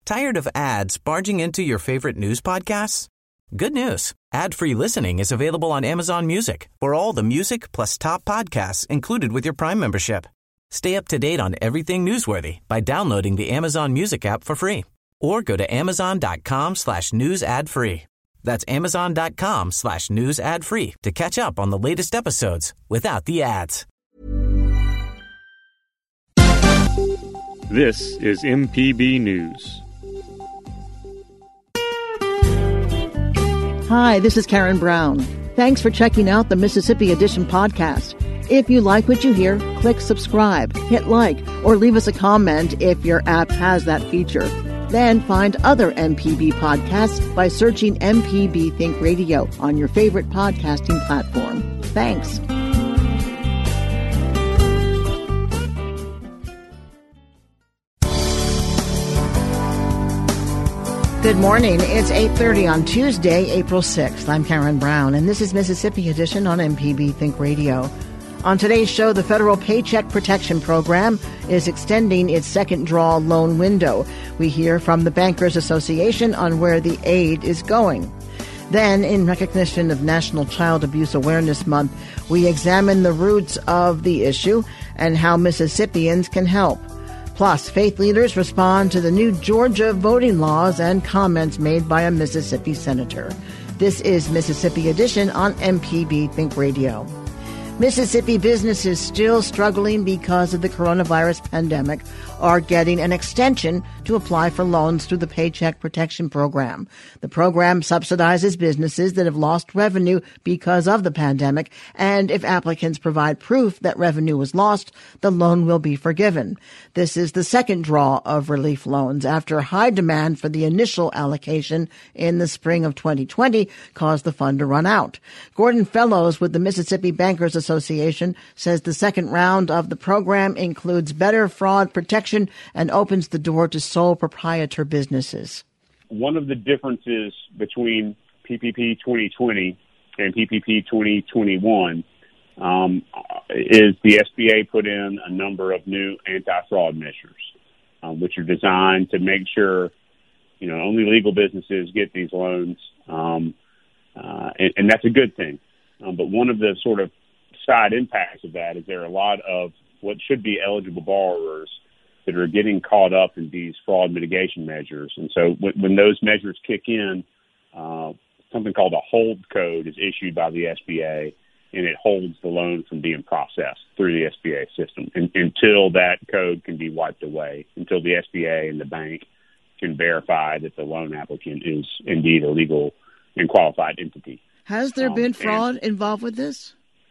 Tired of ads barging into your favorite news podcasts? Good news. Ad-free listening is available on Amazon Music for all the music plus top podcasts included with your Prime membership. Stay up to date on everything newsworthy by downloading the Amazon Music app for free or go to amazon.com/news ad free. That's amazon.com/news ad free to catch up on the latest episodes without the ads. This is MPB News. Hi, this is Karen Brown. Thanks for checking out the Mississippi Edition podcast. If you like what you hear, click subscribe, hit like, or leave us a comment if your app has that feature. Then find other MPB podcasts by searching MPB Think Radio on your favorite podcasting platform. Thanks. Good morning. It's 8:30 on Tuesday, April 6th. I'm Karen Brown, and this is Mississippi Edition on MPB Think Radio. On today's show, the Federal Paycheck Protection Program is extending its second draw loan window. We hear from the Bankers Association on where the aid is going. Then, in recognition of National Child Abuse Awareness Month, we examine the roots of the issue and how Mississippians can help. Plus, faith leaders respond to the new Georgia voting laws and comments made by a Mississippi senator. This is Mississippi Edition on MPB Think Radio. Mississippi businesses still struggling because of the coronavirus pandemic are getting an extension to apply for loans through the Paycheck Protection Program. The program subsidizes businesses that have lost revenue because of the pandemic, and if applicants provide proof that revenue was lost, the loan will be forgiven. This is the second draw of relief loans after high demand for the initial allocation in the spring of 2020 caused the fund to run out. Gordon Fellows with the Mississippi Bankers Association says the second round of the program includes better fraud protection and opens the door to sole proprietor businesses. One of the differences between PPP 2020 and PPP 2021 is the SBA put in a number of new anti-fraud measures, which are designed to make sure, only legal businesses get these loans, and that's a good thing. But one of the sort of side impacts of that is there are a lot of what should be eligible borrowers that are getting caught up in these fraud mitigation measures. And so when those measures kick in, something called a hold code is issued by the SBA, and it holds the loan from being processed through the SBA system until that code can be wiped away, until the SBA and the bank can verify that the loan applicant is indeed a legal and qualified entity. Has there been fraud involved with this?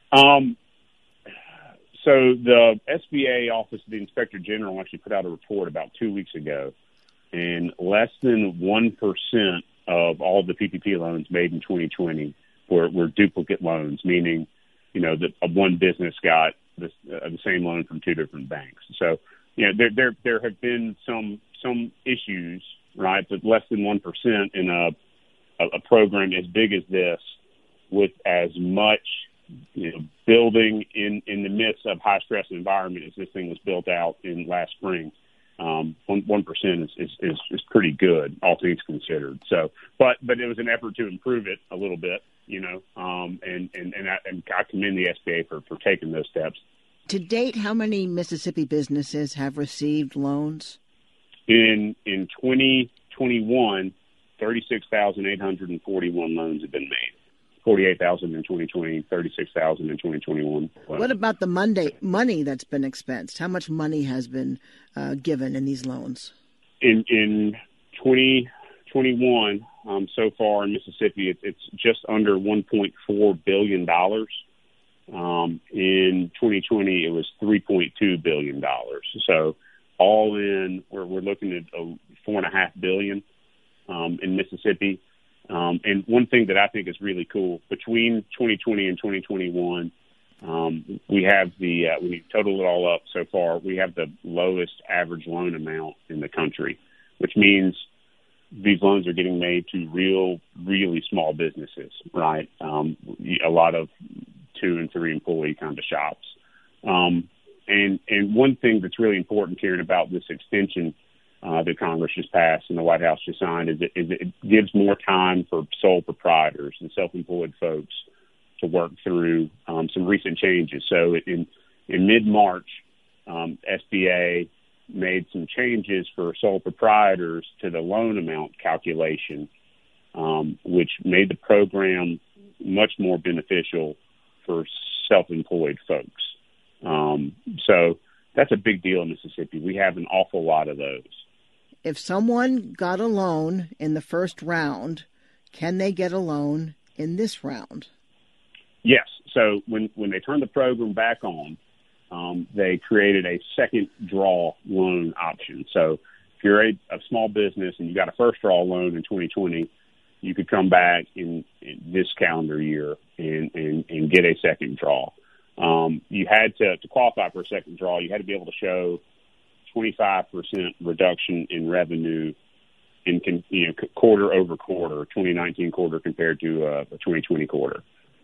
So the SBA Office of the Inspector General actually put out a report about 2 weeks ago, and less than 1% of all the PPP loans made in 2020 were duplicate loans, meaning, that one business got the same loan from two different banks. So, there have been some issues, right? But less than 1% in a program as big as this, with as much building in the midst of high stress environment as this thing was built out in last spring, 1% is pretty good, all things considered. So, but it was an effort to improve it a little bit, and I commend the SBA for taking those steps. To date, how many Mississippi businesses have received loans? In 2021, 36,841 loans have been made. 48,000 in 2020, 36,000 in 2021. What about the money that's been expensed? How much money has been given in these loans? In 2021, so far in Mississippi, it's just under $1.4 billion. In 2020, it was $3.2 billion. So all in, we're looking at $4.5 billion in Mississippi. And one thing that I think is really cool, between 2020 and 2021, we have when you total it all up so far, we have the lowest average loan amount in the country, which means these loans are getting made to really small businesses, right? A lot of 2 and 3 employee kind of shops. And one thing that's really important, Karen, about this extension that Congress just passed and the White House just signed is it gives more time for sole proprietors and self-employed folks to work through some recent changes. So in mid-March, SBA made some changes for sole proprietors to the loan amount calculation, which made the program much more beneficial for self-employed folks. So that's a big deal in Mississippi. We have an awful lot of those. If someone got a loan in the first round, can they get a loan in this round? Yes. So when they turned the program back on, they created a second draw loan option. So if you're a small business and you got a first draw loan in 2020, you could come back in this calendar year and get a second draw. You had to qualify for a second draw. You had to be able to show 25% reduction in revenue in quarter over quarter, 2019 quarter compared to a 2020 quarter.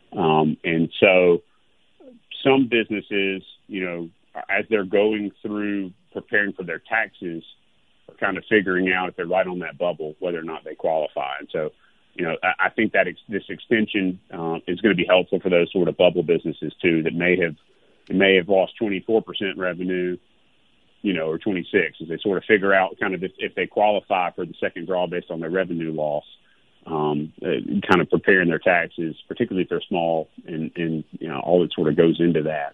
And so some businesses, as they're going through preparing for their taxes, are kind of figuring out if they're right on that bubble, whether or not they qualify. And so, I think that this extension is going to be helpful for those sort of bubble businesses too that may have lost 24% revenue, or 26, as they sort of figure out kind of if they qualify for the second draw based on their revenue loss, kind of preparing their taxes, particularly if they're small and all that sort of goes into that.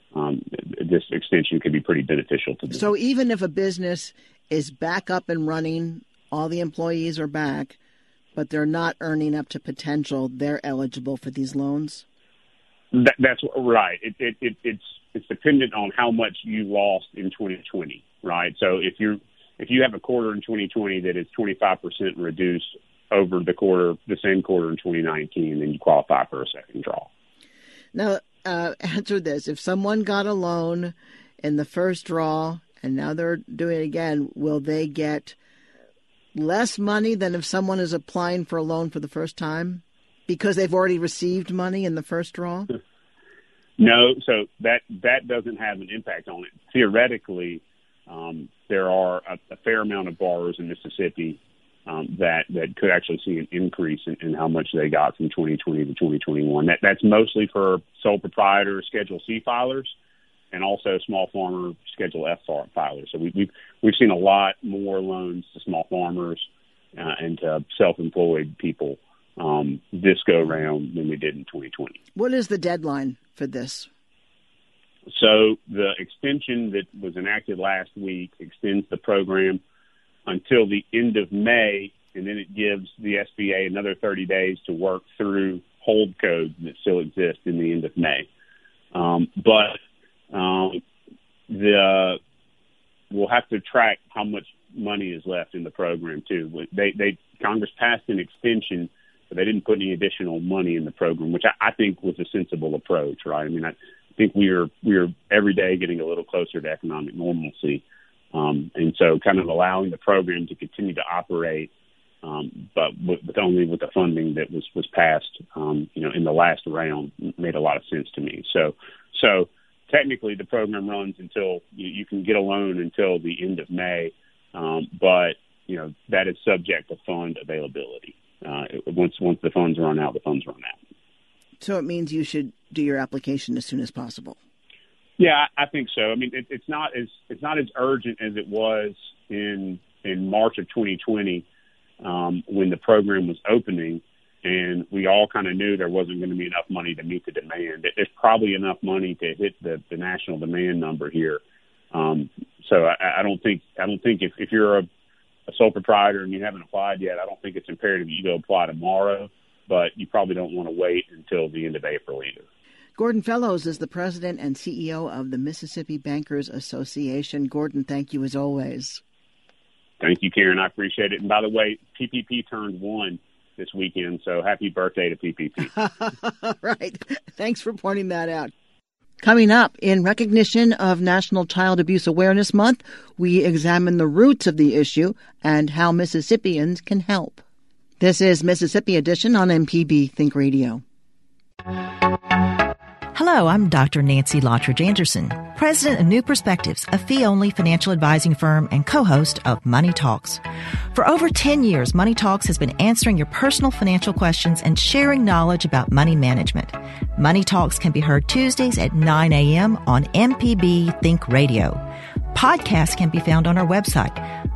This extension could be pretty beneficial to them. So even if a business is back up and running, all the employees are back, but they're not earning up to potential, they're eligible for these loans? That's right. It's dependent on how much you lost in 2020, right? So if you have a quarter in 2020 that is 25% reduced over the same quarter in 2019, then you qualify for a second draw. Now, answer this. If someone got a loan in the first draw and now they're doing it again, will they get less money than if someone is applying for a loan for the first time because they've already received money in the first draw? No, so that doesn't have an impact on it. Theoretically, there are a fair amount of borrowers in Mississippi that could actually see an increase in how much they got from 2020 to 2021. That's mostly for sole proprietors, Schedule C filers, and also small farmer Schedule F filers. So we've seen a lot more loans to small farmers and to self-employed people this go round than we did in 2020. What is the deadline for this? So the extension that was enacted last week extends the program until the end of May, and then it gives the SBA another 30 days to work through hold codes that still exist in the end of May. We'll have to track how much money is left in the program too. Congress passed an extension, but they didn't put any additional money in the program, which I think was a sensible approach, right? I mean, I think we are every day getting a little closer to economic normalcy. And so kind of allowing the program to continue to operate, but only with the funding that was passed, in the last round made a lot of sense to me. So technically the program runs until you can get a loan until the end of May. But that is subject to fund availability. Once the funds run out, the funds run out. So it means you should do your application as soon as possible. Yeah, I think so. I mean, it's not as urgent as it was in March of 2020 when the program was opening, and we all kind of knew there wasn't going to be enough money to meet the demand. There's probably enough money to hit the national demand number here. So I don't think if you're a sole proprietor and you haven't applied yet, I don't think it's imperative you go apply tomorrow, but you probably don't want to wait until the end of April either. Gordon Fellows is the president and CEO of the Mississippi Bankers Association. Gordon, thank you as always. Thank you, Karen. I appreciate it. And by the way, PPP turned 1 this weekend, so happy birthday to PPP. Right. Thanks for pointing that out. Coming up, in recognition of National Child Abuse Awareness Month, we examine the roots of the issue and how Mississippians can help. This is Mississippi Edition on MPB Think Radio. Hello, I'm Dr. Nancy Lottridge Anderson. president of New Perspectives, a fee-only financial advising firm and co-host of Money Talks. For over 10 years, Money Talks has been answering your personal financial questions and sharing knowledge about money management. Money Talks can be heard Tuesdays at 9 a.m. on MPB Think Radio. Podcasts can be found on our website,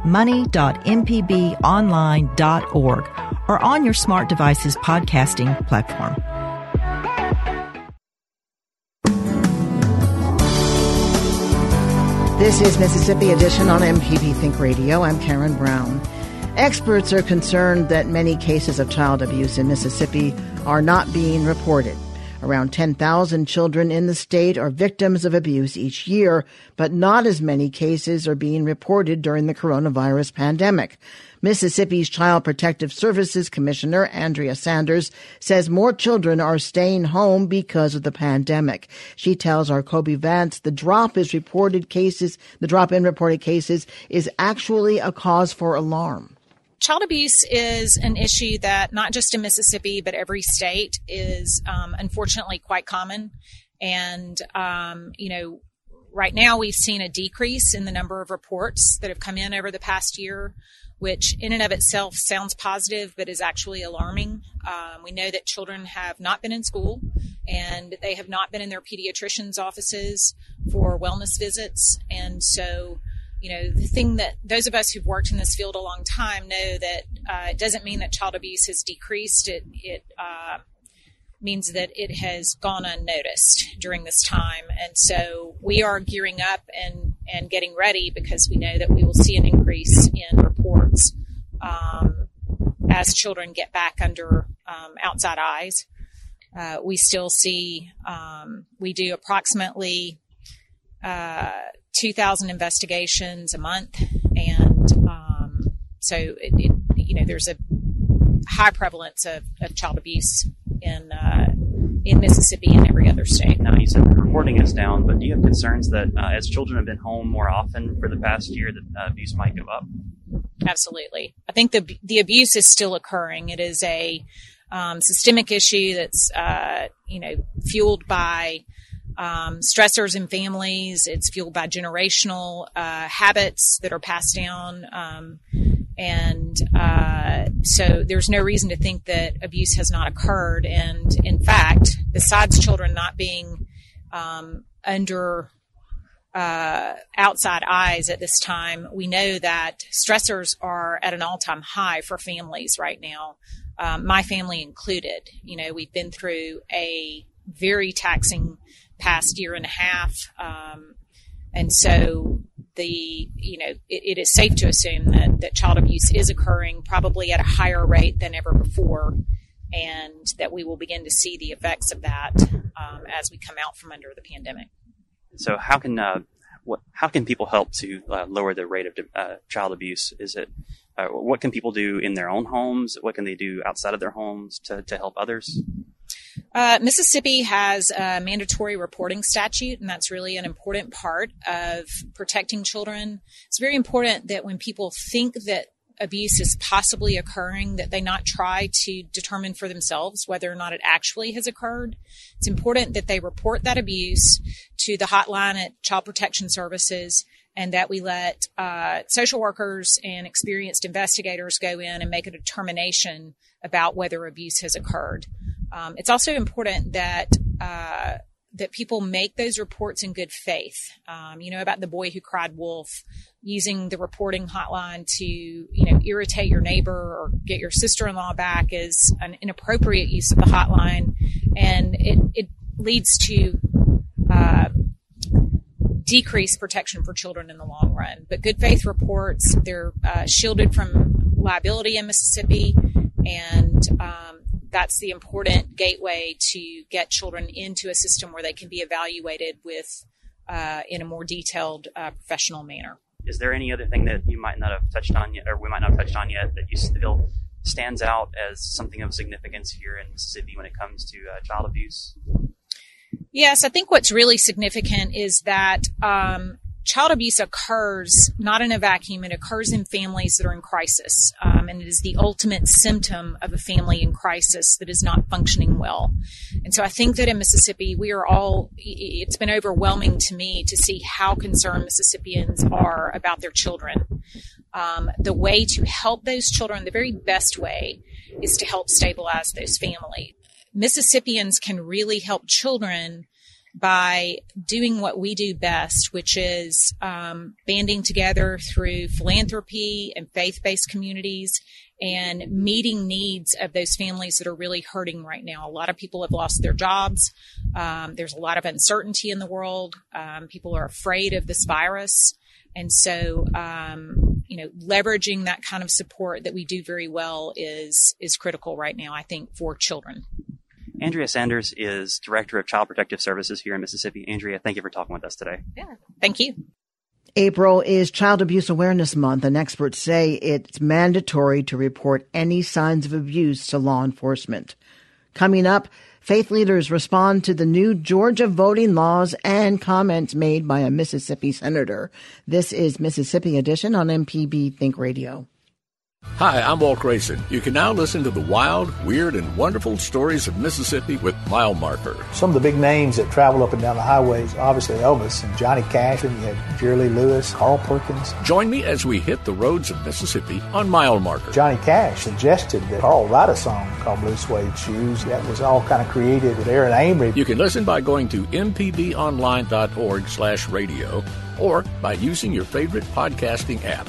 money.mpbonline.org, or on your smart device's podcasting platform. This is Mississippi Edition on MPB Think Radio. I'm Karen Brown. Experts are concerned that many cases of child abuse in Mississippi are not being reported. Around 10,000 children in the state are victims of abuse each year, but not as many cases are being reported during the coronavirus pandemic. Mississippi's Child Protective Services Commissioner Andrea Sanders says more children are staying home because of the pandemic. She tells our Kobe Vance the drop in reported cases is actually a cause for alarm. Child abuse is an issue that not just in Mississippi, but every state is unfortunately quite common. And, right now we've seen a decrease in the number of reports that have come in over the past year, which in and of itself sounds positive, but is actually alarming. We know that children have not been in school and they have not been in their pediatrician's offices for wellness visits. And so, the thing that those of us who've worked in this field a long time know that it doesn't mean that child abuse has decreased. It means that it has gone unnoticed during this time. And so we are gearing up and getting ready because we know that we will see an increase in reports as children get back under outside eyes. We still see, we do approximately 2,000 investigations a month. And so, there's a high prevalence of child abuse in Mississippi and every other state. Now, you said the reporting is down, but do you have concerns that as children have been home more often for the past year, that abuse might go up? Absolutely. I think the abuse is still occurring. It is a systemic issue that's, fueled by stressors in families. It's fueled by generational habits that are passed down. So there's no reason to think that abuse has not occurred. And in fact, besides children not being under outside eyes at this time, we know that stressors are at an all-time high for families right now, my family included. We've been through a very taxing past year and a half. And so it is safe to assume that child abuse is occurring probably at a higher rate than ever before, and that we will begin to see the effects of that as we come out from under the pandemic. So how can people help to lower the rate of child abuse? Is it what can people do in their own homes? What can they do outside of their homes to help others? Mississippi has a mandatory reporting statute, and that's really an important part of protecting children. It's very important that when people think that abuse is possibly occurring, that they not try to determine for themselves whether or not it actually has occurred. It's important that they report that abuse to the hotline at Child Protection Services, and that we let social workers and experienced investigators go in and make a determination about whether abuse has occurred. It's also important that people make those reports in good faith. About the boy who cried wolf, using the reporting hotline to, irritate your neighbor or get your sister-in-law back is an inappropriate use of the hotline, and it leads to decreased protection for children in the long run. But good faith reports, they're shielded from liability in Mississippi, and that's the important gateway to get children into a system where they can be evaluated with in a more detailed professional manner. Is there any other thing that you might not have touched on yet, or we might not have touched on yet, that you feel stands out as something of significance here in Mississippi when it comes to child abuse? Yes, I think what's really significant is that child abuse occurs not in a vacuum. It occurs in families that are in crisis, and it is the ultimate symptom of a family in crisis that is not functioning well. And so I think that in Mississippi, it's been overwhelming to me to see how concerned Mississippians are about their children. The way to help those children, the very best way, is to help stabilize those families. Mississippians can really help children by doing what we do best, which is banding together through philanthropy and faith-based communities and meeting needs of those families that are really hurting right now. A lot of people have lost their jobs. There's a lot of uncertainty in the world. People are afraid of this virus. And so, leveraging that kind of support that we do very well is critical right now, I think, for children. Andrea Sanders is Director of Child Protective Services here in Mississippi. Andrea, thank you for talking with us today. Yeah, thank you. April is Child Abuse Awareness Month, and experts say it's mandatory to report any signs of abuse to law enforcement. Coming up, faith leaders respond to the new Georgia voting laws and comments made by a Mississippi senator. This is Mississippi Edition on MPB Think Radio. Hi, I'm Walt Grayson. You can now listen to the wild, weird, and wonderful stories of Mississippi with Mile Marker. Some of the big names that travel up and down the highways, obviously Elvis and Johnny Cash, and you had Jerry Lee Lewis, Carl Perkins. Join me as we hit the roads of Mississippi on Mile Marker. Johnny Cash suggested that Carl write a song called Blue Suede Shoes. That was all kind of created with Aaron Amory. You can listen by going to mpbonline.org/radio or by using your favorite podcasting app.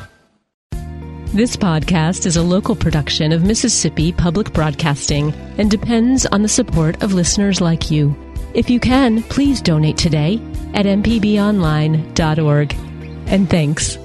This podcast is a local production of Mississippi Public Broadcasting and depends on the support of listeners like you. If you can, please donate today at mpbonline.org. And thanks.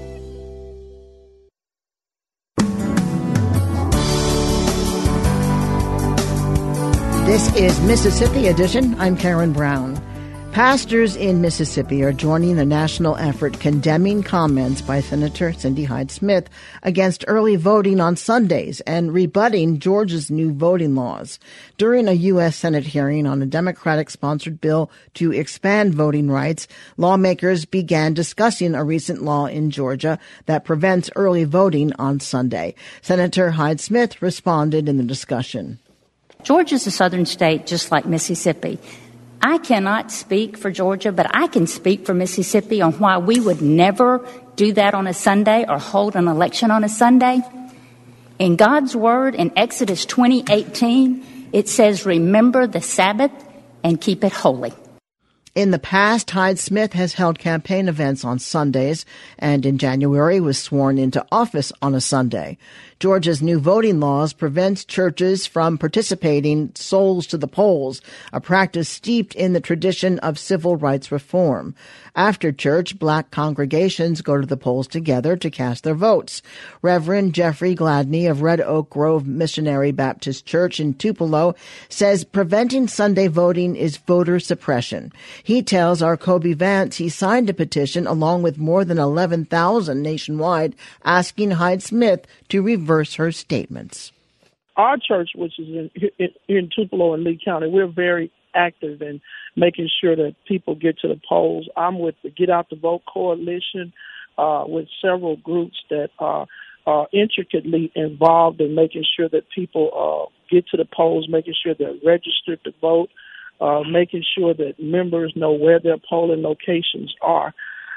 This is Mississippi Edition. I'm Karen Brown. Pastors in Mississippi are joining the national effort condemning comments by Senator Cindy Hyde-Smith against early voting on Sundays and rebutting Georgia's new voting laws. During a U.S. Senate hearing on a Democratic-sponsored bill to expand voting rights, lawmakers began discussing a recent law in Georgia that prevents early voting on Sunday. Senator Hyde-Smith responded in the discussion. Georgia's a southern state just like Mississippi. I cannot speak for Georgia, but I can speak for Mississippi on why we would never do that on a Sunday or hold an election on a Sunday. In God's Word, in Exodus 20:18, it says, "Remember the Sabbath and keep it holy." In the past, Hyde-Smith has held campaign events on Sundays and in January was sworn into office on a Sunday. Georgia's new voting laws prevents churches from participating souls to the polls, a practice steeped in the tradition of civil rights reform. After church, black congregations go to the polls together to cast their votes. Reverend Jeffrey Gladney of Red Oak Grove Missionary Baptist Church in Tupelo says preventing Sunday voting is voter suppression. He tells our Kobe Vance he signed a petition along with more than 11,000 nationwide asking Hyde-Smith to reverse her statements. Our church, which is in Tupelo and Lee County, we're very active in making sure that people get to the polls. I'm with the Get Out the Vote Coalition, with several groups that are intricately involved in making sure that people get to the polls, making sure they're registered to vote, making sure that members know where their polling locations are.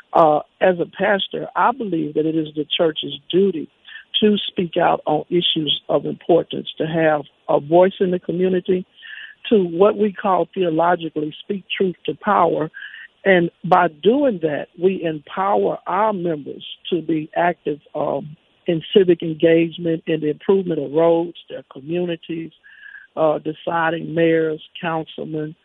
As a pastor, I believe that it is the church's duty to speak out on issues of importance, to have a voice in the community, to what we call theologically speak truth to power. And by doing that, we empower our members to be active in civic engagement, in the improvement of roads, their communities, deciding mayors, councilmen,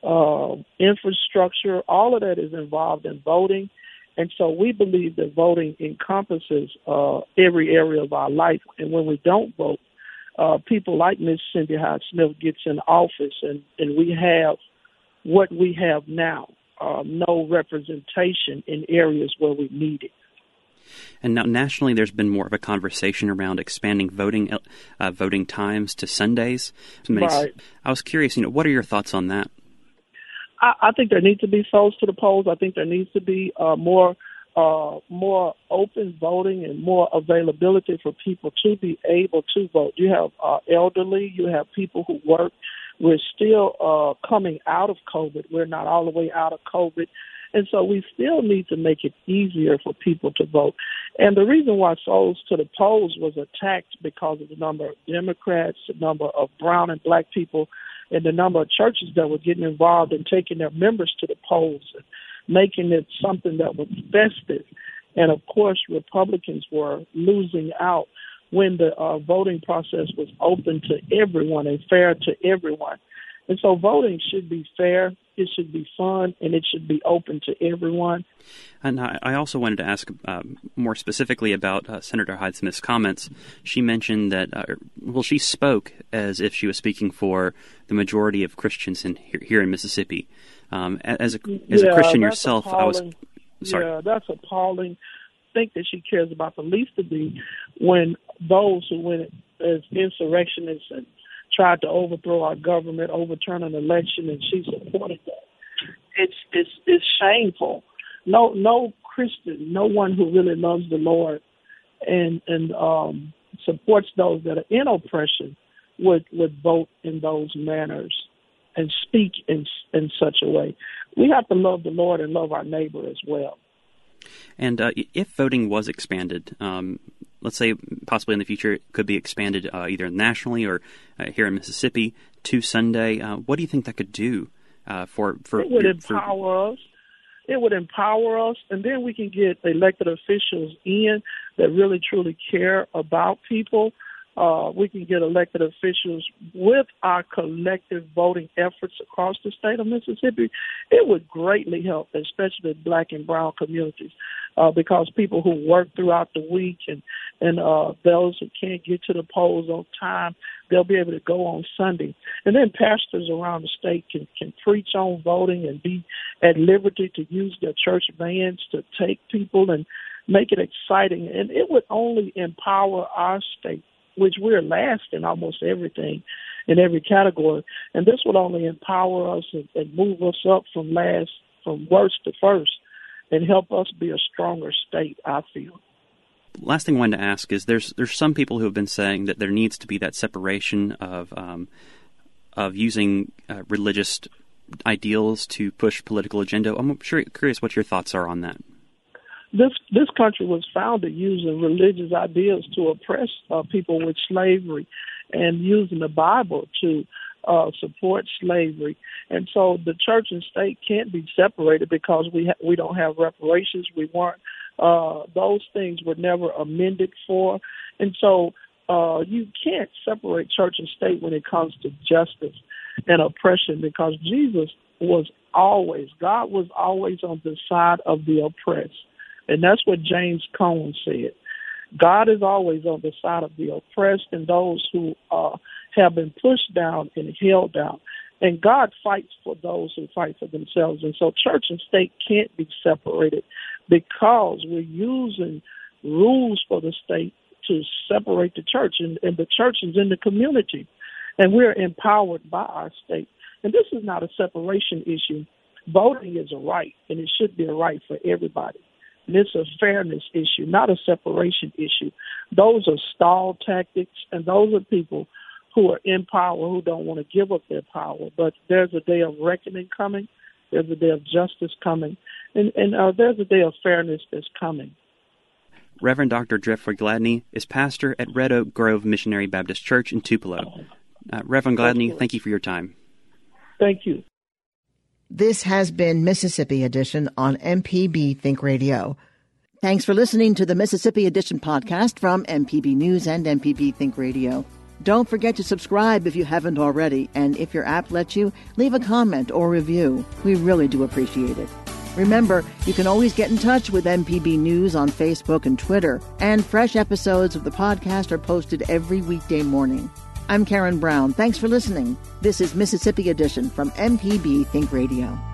infrastructure. All of that is involved in voting. And so we believe that voting encompasses every area of our life. And when we don't vote, people like Ms. Cindy Hyde-Smith gets in office and we have what we have now, no representation in areas where we need it. And now nationally, there's been more of a conversation around expanding voting times to Sundays. Right. I was curious, what are your thoughts on that? I think there needs to be souls to the polls. I think there needs to be more open voting and more availability for people to be able to vote. You have elderly, you have people who work. We're still coming out of COVID. We're not all the way out of COVID. And so we still need to make it easier for people to vote. And the reason why souls to the polls was attacked because of the number of Democrats, the number of brown and black people, and the number of churches that were getting involved in taking their members to the polls and making it something that was festive. And, of course, Republicans were losing out when the voting process was open to everyone and fair to everyone. And so voting should be fair, it should be fun, and it should be open to everyone. And I also wanted to ask more specifically about Senator Hyde-Smith's comments. She mentioned that, she spoke as if she was speaking for the majority of Christians here in Mississippi. As a Christian yourself, appalling. Sorry. Yeah, that's appalling. I think that she cares about the least of these when those who went as insurrectionists and tried to overthrow our government, overturn an election, and she supported that. It's shameful. No Christian, no one who really loves the Lord and supports those that are in oppression would vote in those manners and speak in such a way. We have to love the Lord and love our neighbor as well. And if voting was expanded, let's say possibly in the future it could be expanded either nationally or here in Mississippi to Sunday, what do you think that could do for It would empower us. It would empower us, and then we can get elected officials in that really, truly care about people. We can get elected officials with our collective voting efforts across the state of Mississippi. It would greatly help, especially black and brown communities, because people who work throughout the week and those who can't get to the polls on time, they'll be able to go on Sunday. And then pastors around the state can preach on voting and be at liberty to use their church vans to take people and make it exciting. And it would only empower our state, which we're last in almost everything, in every category. And this would only empower us and move us up from worst to first and help us be a stronger state, I feel. Last thing I wanted to ask is there's some people who have been saying that there needs to be that separation of using religious ideals to push political agenda. I'm curious what your thoughts are on that. This country was founded using religious ideas to oppress people with slavery and using the Bible to support slavery. And so the church and state can't be separated because we don't have reparations. We weren't. Those things were never amended for. And so you can't separate church and state when it comes to justice and oppression, because God was always on the side of the oppressed. And that's what James Cone said. God is always on the side of the oppressed and those who have been pushed down and held down. And God fights for those who fight for themselves. And so church and state can't be separated because we're using rules for the state to separate the church. And the church is in the community. And we're empowered by our state. And this is not a separation issue. Voting is a right, and it should be a right for everybody. And it's a fairness issue, not a separation issue. Those are stall tactics, and those are people who are in power who don't want to give up their power. But there's a day of reckoning coming. There's a day of justice coming. And there's a day of fairness that's coming. Reverend Dr. Jeffrey Gladney is pastor at Red Oak Grove Missionary Baptist Church in Tupelo. Reverend Gladney, thank you for your time. Thank you. This has been Mississippi Edition on MPB Think Radio. Thanks for listening to the Mississippi Edition podcast from MPB News and MPB Think Radio. Don't forget to subscribe if you haven't already, and if your app lets you, leave a comment or review. We really do appreciate it. Remember, you can always get in touch with MPB News on Facebook and Twitter, and fresh episodes of the podcast are posted every weekday morning. I'm Karen Brown. Thanks for listening. This is Mississippi Edition from MPB Think Radio.